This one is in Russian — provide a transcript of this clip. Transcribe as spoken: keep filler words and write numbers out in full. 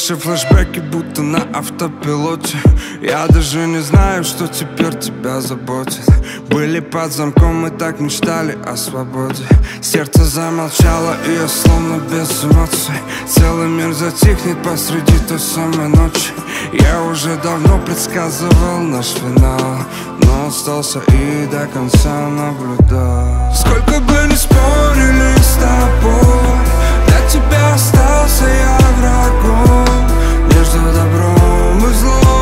Наши флешбеки будто на автопилоте. Я даже не знаю, что теперь тебя заботит. Были под замком, мы так мечтали о свободе. Сердце замолчало, и я словно без эмоций. Целый мир затихнет посреди той самой ночи. Я уже давно предсказывал наш финал, но остался и до конца наблюдал. Сколько бы ни спорили с тобой, для тебя остался я врагом. Между добром и злом